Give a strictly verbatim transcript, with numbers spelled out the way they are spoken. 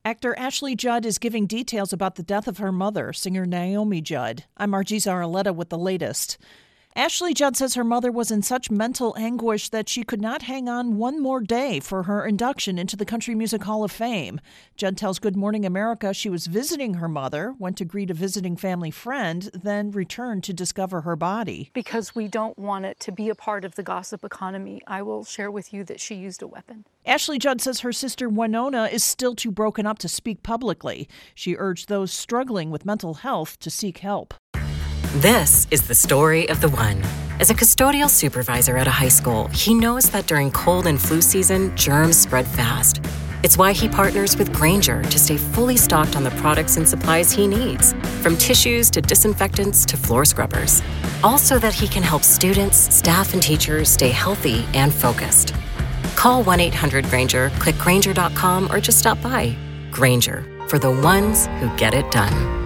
Actor Ashley Judd is giving details about the death of her mother, singer Naomi Judd. I'm Margie Zaraletta with the latest. Ashley Judd says her mother was in such mental anguish that she could not hang on one more day for her induction into the Country Music Hall of Fame. Judd tells Good Morning America she was visiting her mother, went to greet a visiting family friend, then returned to discover her body. Because we don't want it to be a part of the gossip economy, I will share with you that she used a weapon. Ashley Judd says her sister Winona is still too broken up to speak publicly. She urged those struggling with mental health to seek help. This is the story of the one. As a custodial supervisor at a high school, he knows that during cold and flu season, germs spread fast. It's why he partners with Grainger to stay fully stocked on the products and supplies he needs, from tissues to disinfectants to floor scrubbers. All so that he can help students, staff, and teachers stay healthy and focused. Call one eight hundred Grainger, click Grainger dot com, or just stop by. Grainger, for the ones who get it done.